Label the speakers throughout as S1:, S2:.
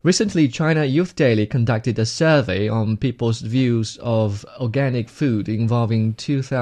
S1: Recently, China Youth Daily conducted a survey on people's views of organic food involving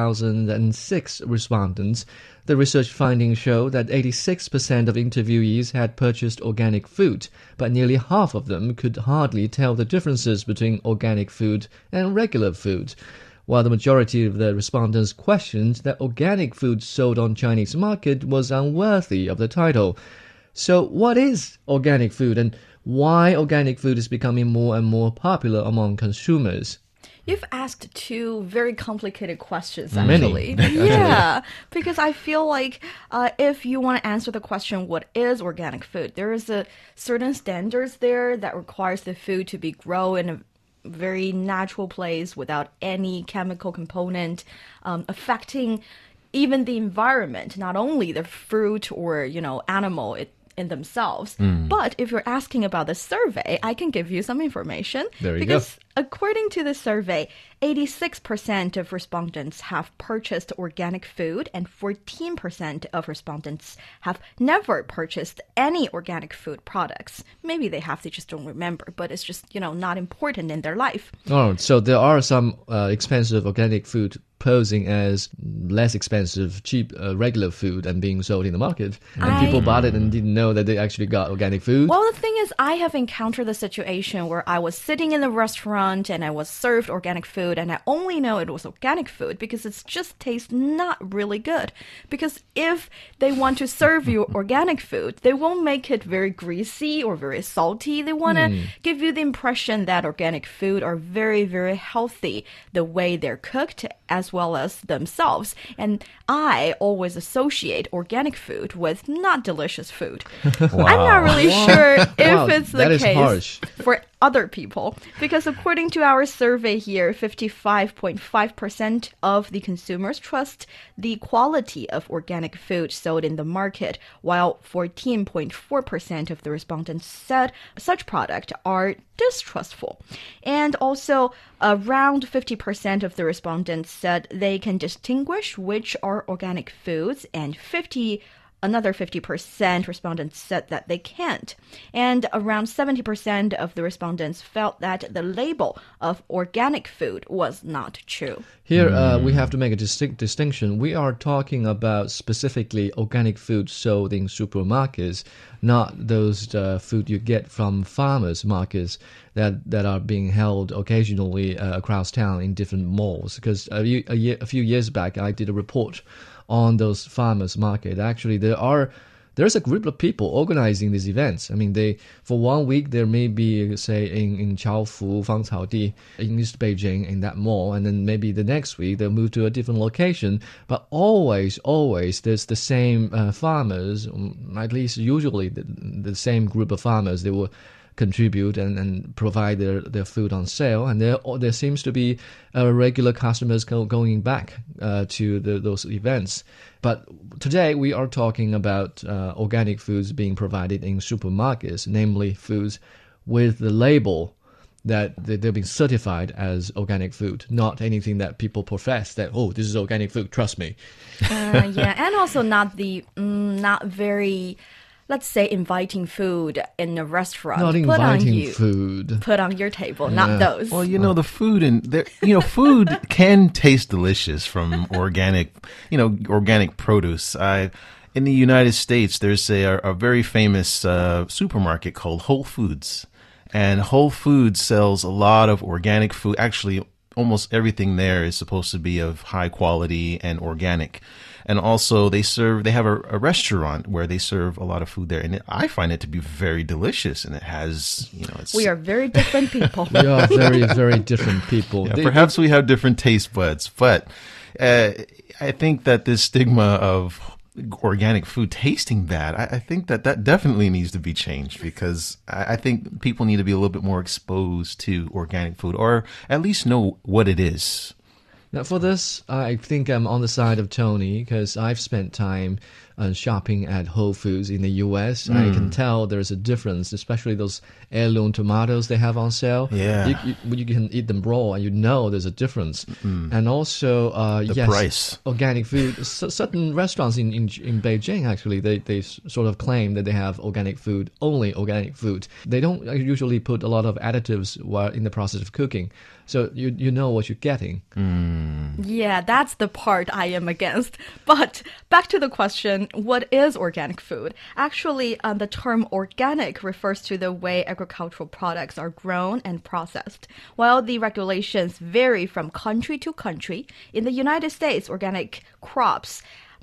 S1: 2006 respondents. The research findings show that 86% of interviewees had purchased organic food, but nearly half of them could hardly tell the differences between organic food and regular food, while the majority of the respondents questioned that organic food sold on Chinese market was unworthy of the title. So what is organic food, and why organic food is becoming more and more popular among consumers?
S2: You've asked two very complicated questions,
S1: Many,
S2: actually. Yeah, because I feel like if you want to answer the question, what is organic food? There is a certain standards there that requires the food to be grown in a very natural place without any chemical component affecting even the environment, not only the fruit or, animal in themselves. But if you're asking about the survey, I can give you some information.
S1: There you
S2: because
S1: go.
S2: According to the survey, 86% of respondents have purchased organic food and 14% of respondents have never purchased any organic food products. Maybe they have, they just don't remember, but it's just, not important in their life.
S1: Oh, so there are some expensive organic food posing as less expensive, cheap, regular food and being sold in the market. And people bought it and didn't know that they actually got organic food.
S2: Well, the thing is, I have encountered the situation where I was sitting in the restaurant and I was served organic food, and I only know it was organic food because it just tastes not really good. Because if they want to serve you organic food, they won't make it very greasy or very salty. They want to give you the impression that organic food are very, very healthy, the way they're cooked as well as themselves. And I always associate organic food with not delicious food.
S3: Wow.
S2: I'm not really sure if
S1: Wow,
S2: it's the
S1: that is
S2: case
S1: harsh.
S2: for other people. Because according to our survey here, 55.5% of the consumers trust the quality of organic food sold in the market, while 14.4% of the respondents said such products are distrustful. And also, around 50% of the respondents said they can distinguish which are organic foods, and another 50% respondents said that they can't. And around 70% of the respondents felt that the label of organic food was not true.
S1: Here, we have to make a distinction. We are talking about specifically organic food sold in supermarkets, not those food you get from farmers' markets that are being held occasionally across town in different malls. Because a few years back, I did a report on those farmers' market. Actually, there's a group of people organizing these events. I mean, for 1 week there may be, say, in Chaofu, Fangcaodi, in East Beijing, in that mall, and then maybe the next week they'll move to a different location. But always, there's the same farmers, at least usually the same group of farmers. They will contribute and provide their food on sale, and there seems to be regular customers going back to those events. But today we are talking about organic foods being provided in supermarkets, namely foods with the label that they've been certified as organic food, not anything that people profess that, oh, this is organic food, trust me.
S2: Yeah, and also not very, let's say, inviting food in a restaurant.
S1: Not inviting food.
S2: Put on your table, not those.
S3: Well, the food food can taste delicious from organic produce. In the United States, there's a very famous supermarket called Whole Foods. And Whole Foods sells a lot of organic food. Actually, almost everything there is supposed to be of high quality and organic. And also they have a restaurant where they serve a lot of food there. And I find it to be very delicious. And it has,
S2: we are very different people.
S1: We are very, very different people.
S3: Yeah, perhaps we have different taste buds. But I think that this stigma of organic food tasting bad, I think that definitely needs to be changed, because I think people need to be a little bit more exposed to organic food, or at least know what it is.
S1: Now, for this, I think I'm on the side of Tony, because I've spent time shopping at Whole Foods in the U.S., I can tell there's a difference, especially those heirloom tomatoes they have on sale.
S3: Yeah.
S1: You can eat them raw, and you know there's a difference. And also,
S3: The price.
S1: organic food. Certain restaurants in Beijing, actually, they sort of claim that they have organic food, only organic food. They don't usually put a lot of additives while in the process of cooking. So you know what you're getting.
S2: Yeah, that's the part I am against. But back to the question, what is organic food? Actually, the term organic refers to the way agricultural products are grown and processed. While the regulations vary from country to country, in the United States, organic crops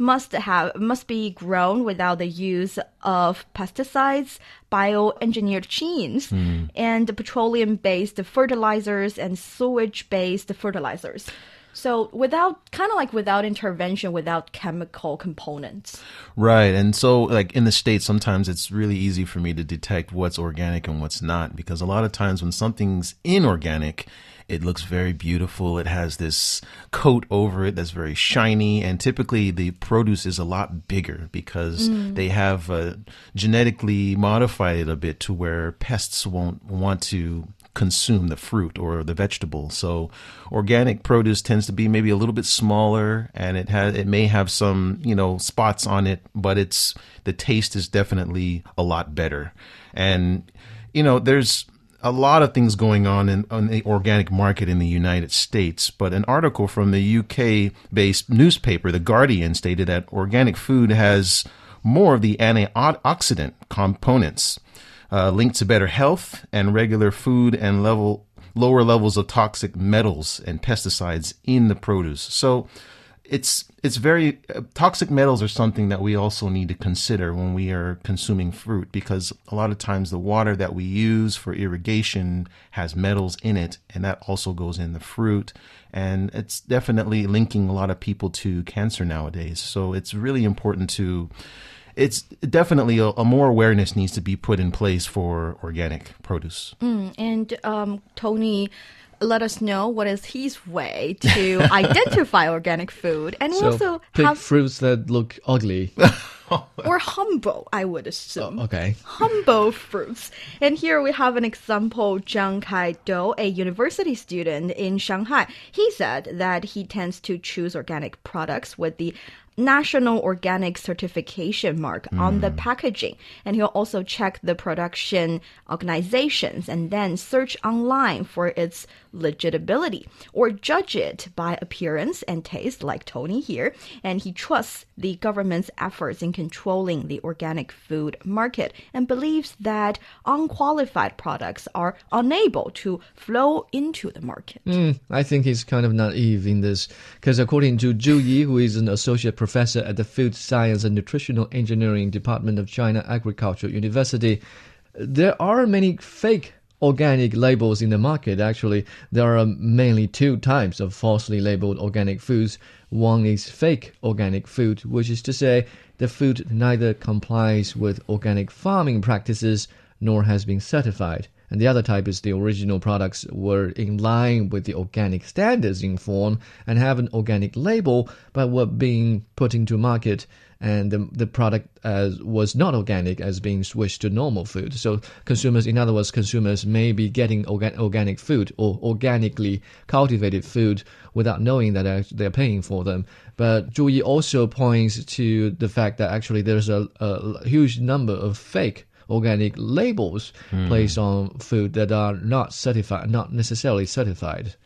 S2: must be grown without the use of pesticides, bioengineered genes, and petroleum-based fertilizers and sewage-based fertilizers. So without intervention, without chemical components.
S3: Right. And so like in the States, sometimes it's really easy for me to detect what's organic and what's not, because a lot of times when something's inorganic, it looks very beautiful. It has this coat over it that's very shiny. And typically the produce is a lot bigger because they have genetically modified it a bit to where pests won't want to consume the fruit or the vegetable. So organic produce tends to be maybe a little bit smaller, and it may have some, spots on it, but the taste is definitely a lot better. And, there's a lot of things going on the organic market in the United States, but an article from the UK-based newspaper, The Guardian, stated that organic food has more of the antioxidant components linked to better health and regular food and lower levels of toxic metals and pesticides in the produce. So it's very toxic metals are something that we also need to consider when we are consuming fruit, because a lot of times the water that we use for irrigation has metals in it, and that also goes in the fruit, and it's definitely linking a lot of people to cancer nowadays. So it's really important it's definitely a more awareness needs to be put in place for organic produce.
S2: And Tony let us know what is his way to identify organic food. And we
S1: So
S2: also
S1: pick
S2: have
S1: fruits that look ugly.
S2: or humble, I would assume.
S1: Okay.
S2: Humble fruits. And here we have an example. Zhang Kai-do, a university student in Shanghai, he said that he tends to choose organic products with the National Organic Certification mark on the packaging. And he'll also check the production organizations and then search online for its legitimacy or judge it by appearance and taste, like Tony here. And he trusts the government's efforts in controlling the organic food market and believes that unqualified products are unable to flow into the market.
S1: I think he's kind of naive in this, because according to Zhu Yi, who is an associate professor at the Food Science and Nutritional Engineering Department of China Agricultural University, there are many fake organic labels in the market. Actually, there are mainly two types of falsely labeled organic foods. One is fake organic food, which is to say the food neither complies with organic farming practices nor has been certified. And the other type is the original products were in line with the organic standards in form and have an organic label, but were being put into market, and the product was not organic as being switched to normal food. So consumers, in other words, consumers may be getting organic food or organically cultivated food without knowing that they're paying for them. But Zhu Yi also points to the fact that actually there's a huge number of fake organic labels placed on food that are not certified, not necessarily certified.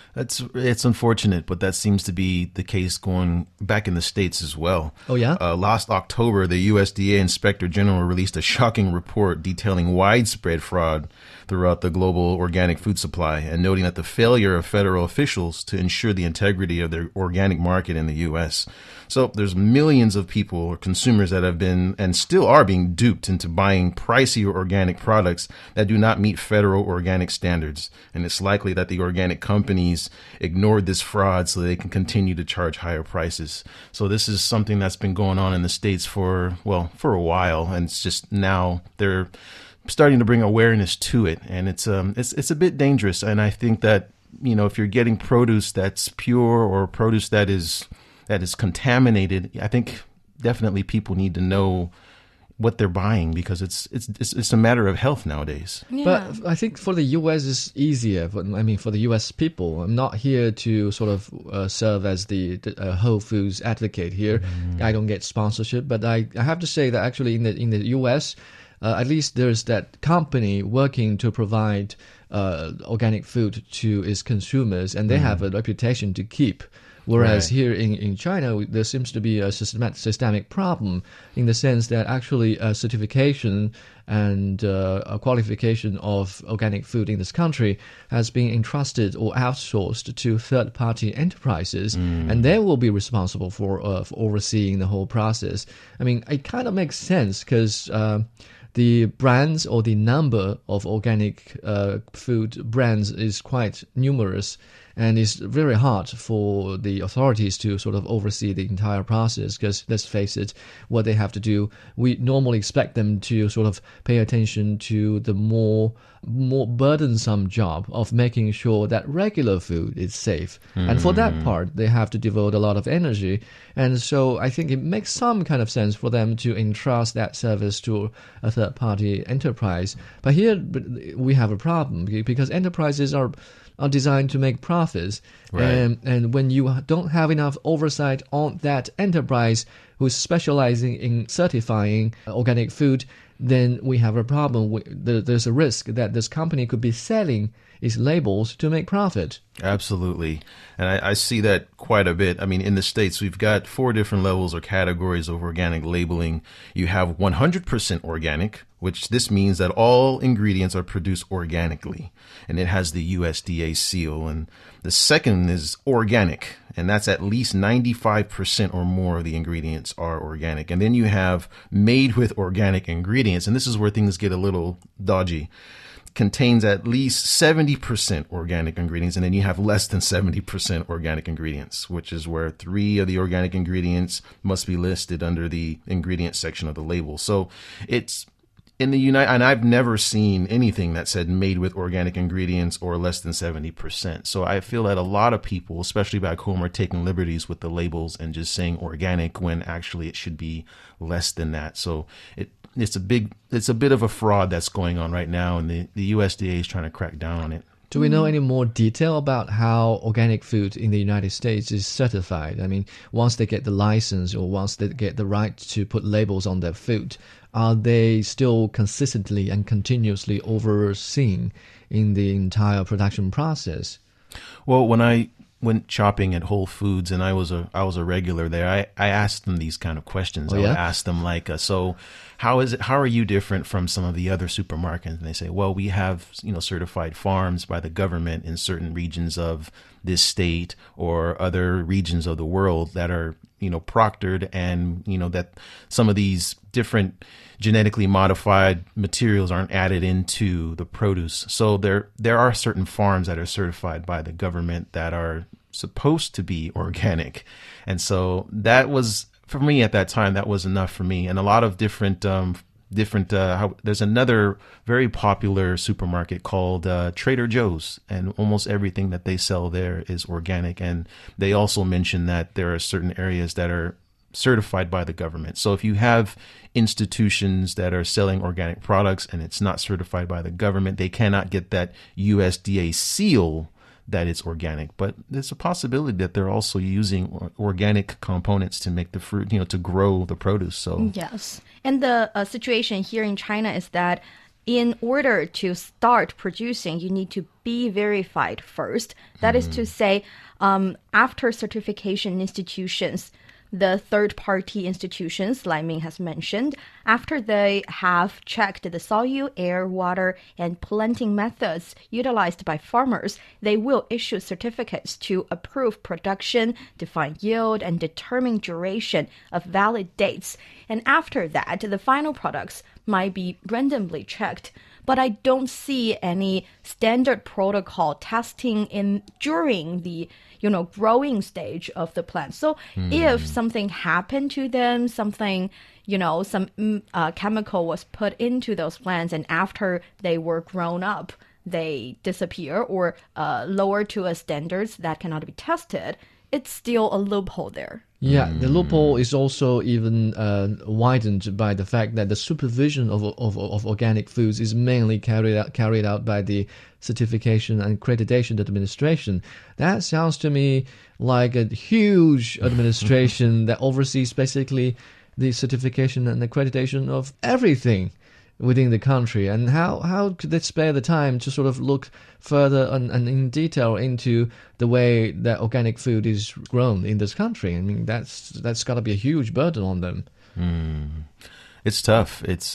S3: It's unfortunate, but that seems to be the case going back in the States as well.
S1: Oh, yeah?
S3: Last October, the USDA Inspector General released a shocking report detailing widespread fraud throughout the global organic food supply and noting that the failure of federal officials to ensure the integrity of the organic market in the U.S. So there's millions of people or consumers that have been and still are being duped into buying pricey organic products that do not meet federal organic standards. And it's likely that the organic companies ignored this fraud so they can continue to charge higher prices. So this is something that's been going on in the States for a while. And it's just now they're starting to bring awareness to it. And it's a bit dangerous. And I think that, if you're getting produce that's pure or produce that is contaminated, I think definitely people need to know what they're buying, because it's a matter of health nowadays.
S2: Yeah.
S1: But I think for the U.S. it's easier. For the U.S. people, I'm not here to sort of serve as the Whole Foods advocate here. I don't get sponsorship, but I have to say that actually in the U.S., at least there's that company working to provide organic food to its consumers, and they have a reputation to keep. Whereas
S3: Right.
S1: here in China, there seems to be a systemic problem in the sense that actually certification and a qualification of organic food in this country has been entrusted or outsourced to third-party enterprises, and they will be responsible for overseeing the whole process. I mean, it kind of makes sense because the brands or the number of organic food brands is quite numerous, and it's very hard for the authorities to sort of oversee the entire process because, let's face it, what they have to do, we normally expect them to sort of pay attention to the more burdensome job of making sure that regular food is safe. And for that part, they have to devote a lot of energy. And so I think it makes some kind of sense for them to entrust that service to a third-party enterprise. But here we have a problem because enterprises are designed to make profits.
S3: Right.
S1: And when you don't have enough oversight on that enterprise who's specializing in certifying organic food, then we have a problem. There's a risk that this company could be selling its labels to make profit.
S3: Absolutely. And I see that quite a bit. I mean, in the States, we've got 4 different levels or categories of organic labeling. You have 100% organic, which this means that all ingredients are produced organically, and it has the USDA seal. And the second is organic, and that's at least 95% or more of the ingredients are organic. And then you have made with organic ingredients, and this is where things get a little dodgy. Contains at least 70% organic ingredients, and then you have less than 70% organic ingredients, which is where 3 of the organic ingredients must be listed under the ingredient section of the label. So it's in the United, and I've never seen anything that said made with organic ingredients or less than 70%. So I feel that a lot of people, especially back home, are taking liberties with the labels and just saying organic when actually it should be less than that. So it's a bit of a fraud that's going on right now, and the USDA is trying to crack down on it.
S1: Do we know any more detail about how organic food in the United States is certified? I mean, once they get the license or once they get the right to put labels on their food, are they still consistently and continuously overseen in the entire production process?
S3: Well, when I went shopping at Whole Foods, and I was a regular there, I asked them these kind of questions.
S1: Oh,
S3: I would
S1: yeah?
S3: ask them like, so how are you different from some of the other supermarkets? And they say, well, we have, certified farms by the government in certain regions of this state or other regions of the world that are, proctored, and, that some of these different genetically modified materials aren't added into the produce. So there are certain farms that are certified by the government that are supposed to be organic. And so that was, for me at that time, that was enough for me. And a lot of different there's another very popular supermarket called Trader Joe's, and almost everything that they sell there is organic. And they also mention that there are certain areas that are certified by the government. So if you have institutions that are selling organic products and it's not certified by the government, they cannot get that USDA seal that it's organic. But there's a possibility that they're also using organic components to make the fruit, to grow the produce. So
S2: yes. And the situation here in China is that in order to start producing, you need to be verified first. That is to say, after certification institutions, the third-party institutions, Lai Ming has mentioned, after they have checked the soil, air, water, and planting methods utilized by farmers, they will issue certificates to approve production, define yield, and determine duration of valid dates. And after that, the final products might be randomly checked. But I don't see any standard protocol testing during the growing stage of the plant. So if something happened to them, something, some chemical was put into those plants, and after they were grown up, they disappear or lower to a standards that cannot be tested, it's still a loophole there.
S1: Yeah, the loophole is also even widened by the fact that the supervision of organic foods is mainly carried out by the Certification and Accreditation Administration. That sounds to me like a huge administration that oversees basically the certification and accreditation of everything within the country. And how could they spare the time to sort of look further and in detail into the way that organic food is grown in this country? I mean, that's got to be a huge burden on them.
S3: It's tough. It's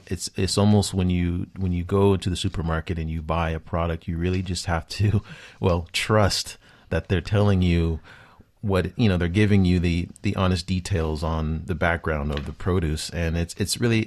S3: almost when you go to the supermarket and you buy a product, you really just have to, trust that they're telling you what, they're giving you the honest details on the background of the produce. And it's really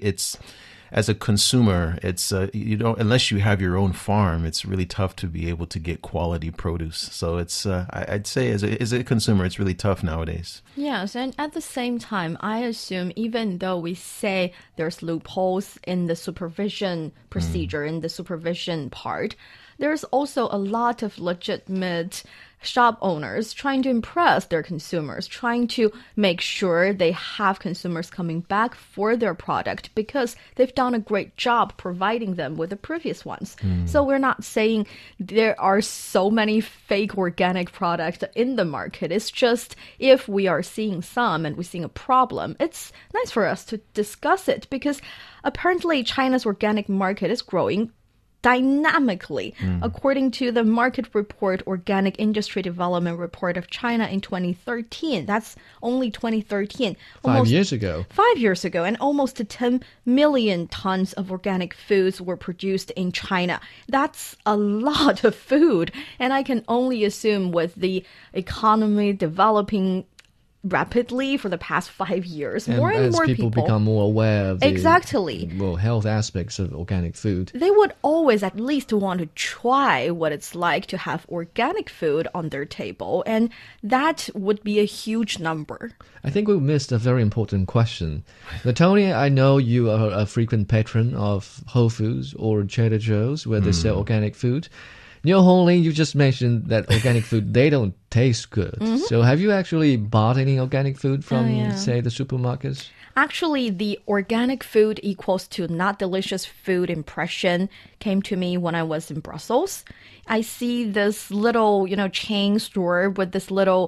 S3: as a consumer, it's unless you have your own farm, it's really tough to be able to get quality produce. So it's I'd say as a consumer, it's really tough nowadays.
S2: Yes, and at the same time, I assume even though we say there's loopholes in the supervision procedure, in the supervision part, there's also a lot of legitimate shop owners trying to impress their consumers, trying to make sure they have consumers coming back for their product because they've done a great job providing them with the previous ones. So we're not saying there are so many fake organic products in the market. It's just if we are seeing some and we're seeing a problem, it's nice for us to discuss it because apparently China's organic market is growing dynamically. According to the market report, Organic Industry Development Report of China in 2013, that's only 2013.
S1: 5 years ago.
S2: 5 years ago, and almost 10 million tons of organic foods were produced in China. That's a lot of food, and I can only assume with the economy developing rapidly for the past 5 years,
S1: And
S2: more and
S1: as
S2: more
S1: people become more aware of the
S2: Exactly.
S1: health aspects of organic food.
S2: They would always at least want to try what it's like to have organic food on their table, and that would be a huge number.
S1: I think we missed a very important question. Now, Tony, I know you are a frequent patron of Whole Foods or Trader Joe's where they sell organic food. Niu Honglin, you just mentioned that organic food, they don't taste good. So have you actually bought any organic food from, say, the supermarkets?
S2: Actually, the organic food equals to not delicious food impression came to me when I was in Brussels. I see this little, chain store with this little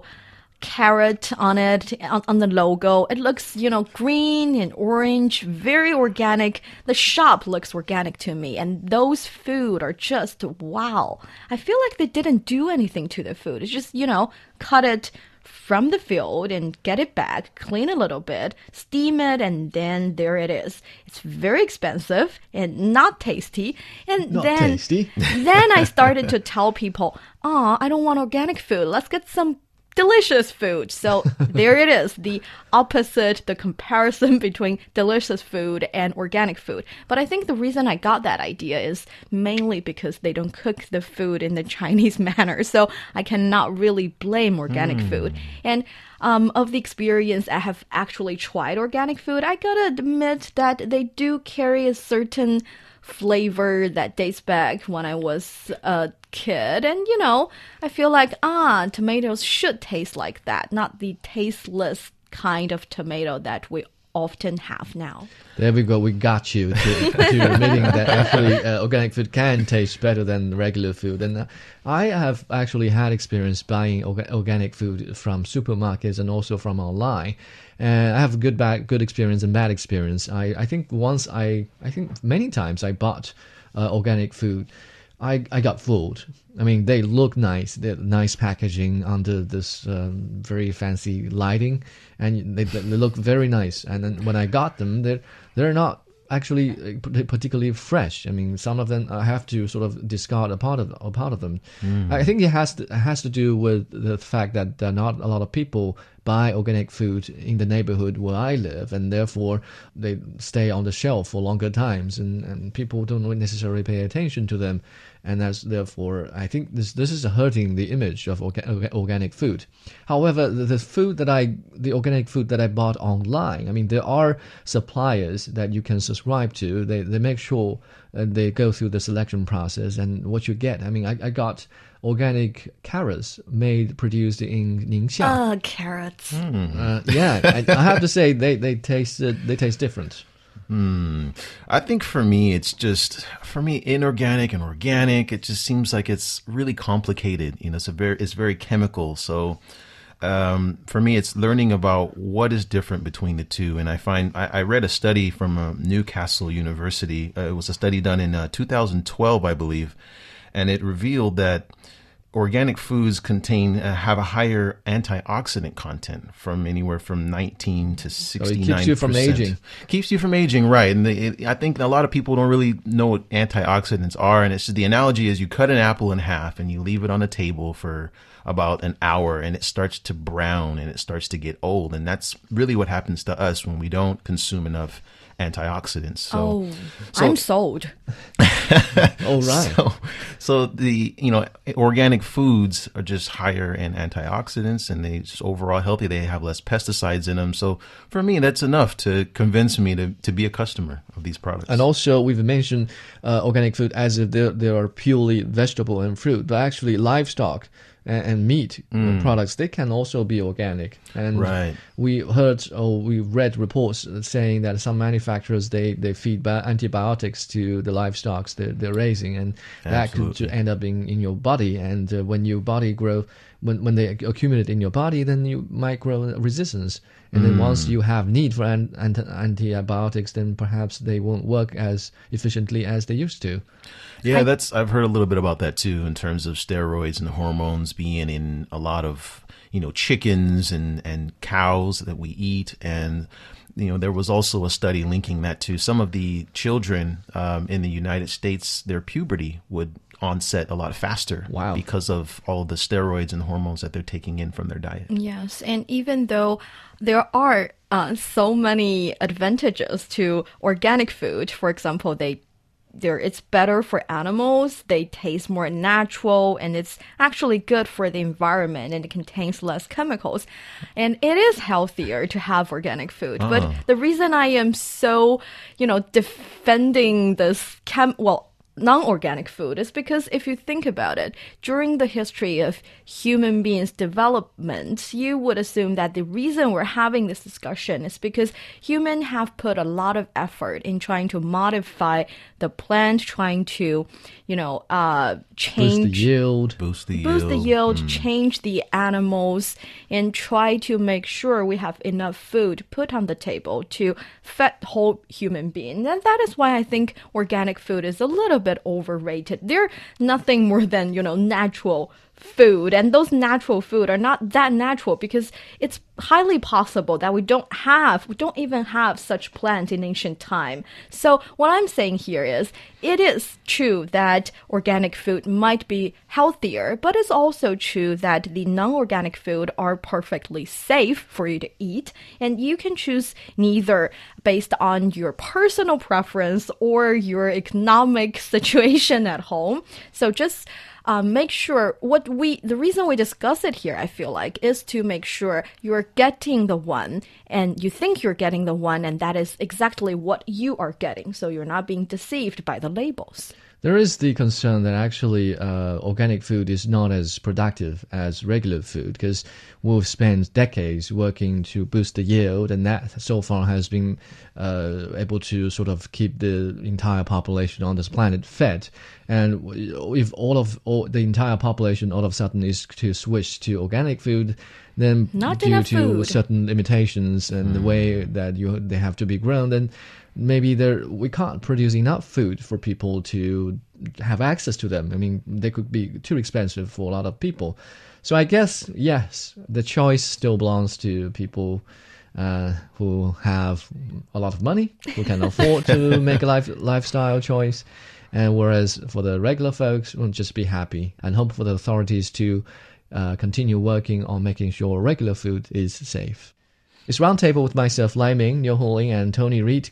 S2: carrot on it, on the logo. It looks, green and orange, very organic. The shop looks organic to me. And those food are just, wow. I feel like they didn't do anything to the food. It's just, cut it from the field and get it back, clean a little bit, steam it, and then there it is. It's very expensive and not tasty. And
S1: Not
S2: then,
S1: tasty.
S2: then I started to tell people, I don't want organic food. Let's get some delicious food. So there it is, the opposite, the comparison between delicious food and organic food. But I think the reason I got that idea is mainly because they don't cook the food in the Chinese manner. So I cannot really blame organic food. And of the experience, I have actually tried organic food. I gotta admit that they do carry a certain flavor that dates back when I was a kid. And, I feel like, tomatoes should taste like that, not the tasteless kind of tomato that we often have now.
S1: There we go. We got you to admitting that actually organic food can taste better than regular food. And I have actually had experience buying organic food from supermarkets and also from online. And I have good experience and bad experience. I think many times I bought organic food. I got fooled. I mean, they look nice. They're nice packaging under this very fancy lighting, and they look very nice. And then when I got them, they're not actually particularly fresh. I mean, some of them I have to sort of discard a part of them. I think it has to do with the fact that not a lot of people buy organic food in the neighborhood where I live, and therefore they stay on the shelf for longer times, and people don't necessarily pay attention to them, and therefore I think this is hurting the image of organic food. However, the organic food that I bought online, I mean, there are suppliers that you can subscribe to. They make sure they go through the selection process, and what you get. I mean, I got organic carrots produced in Ningxia.
S2: Carrots.
S1: Yeah, I have to say they taste different.
S3: I think for me, inorganic and organic, it just seems like it's really complicated. It's very chemical. So, for me, it's learning about what is different between the two. And I read a study from Newcastle University. It was a study done in 2012, I believe. And it revealed that organic foods have a higher antioxidant content from anywhere from 19 to 69%.
S1: So it keeps you from aging.
S3: Keeps you from aging, right. And I think a lot of people don't really know what antioxidants are. And it's just, the analogy is you cut an apple in half and you leave it on a table for about an hour and it starts to brown and it starts to get old. And that's really what happens to us when we don't consume enough antioxidants.
S2: I'm sold.
S1: All right.
S3: So the organic foods are just higher in antioxidants and they just overall healthy. They have less pesticides in them. So for me, that's enough to convince me to be a customer of these products.
S1: And also, we've mentioned organic food as if they are purely vegetable and fruit, but actually livestock and meat products, they can also be organic. And we read reports saying that some manufacturers, they feed antibiotics to the livestock they're raising, and that could end up in your body. And when your body grow, when they accumulate in your body, then you might grow resistance. And then once you have need for antibiotics, then perhaps they won't work as efficiently as they used to.
S3: Yeah, I've heard a little bit about that too, in terms of steroids and hormones being in a lot of chickens and cows that we eat. And there was also a study linking that to some of the children in the United States, their puberty would onset a lot faster.
S1: Wow.
S3: Because of all of the steroids and hormones that they're taking in from their diet.
S2: Yes, and even though there are so many advantages to organic food, for example, it's better for animals, they taste more natural, and it's actually good for the environment, and it contains less chemicals. And it is healthier to have organic food. But the reason I am so, defending this non-organic food is because if you think about it, during the history of human beings' development, you would assume that the reason we're having this discussion is because humans have put a lot of effort in trying to modify the plant, trying to, change
S3: boost the yield,
S2: change the animals, and try to make sure we have enough food put on the table to feed whole human beings. And that is why I think organic food is a little bit overrated. They're nothing more than, natural food, and those natural food are not that natural because it's highly possible that we don't even have such plants in ancient time. So what I'm saying here is, it is true that organic food might be healthier, but it's also true that the non-organic food are perfectly safe for you to eat, and you can choose neither based on your personal preference or your economic situation at home. So just make sure the reason we discuss it here, I feel like, is to make sure you're getting the one and you think you're getting the one, and that is exactly what you are getting. So you're not being deceived by the labels.
S1: There is the concern that actually organic food is not as productive as regular food, because we've spent decades working to boost the yield, and that so far has been able to sort of keep the entire population on this planet fed. And if the entire population all of a sudden is to switch to organic food, then
S2: not
S1: due
S2: enough
S1: to
S2: food.
S1: certain limitations and the way that they have to be grown, then maybe we can't produce enough food for people to have access to them. I mean, they could be too expensive for a lot of people. So I guess, yes, the choice still belongs to people who have a lot of money, who can afford to make a lifestyle choice. And whereas for the regular folks, we'll just be happy and hope for the authorities to continue working on making sure regular food is safe. It's Roundtable with myself, Lai Ming, Niu Honglin, and Tony Reed.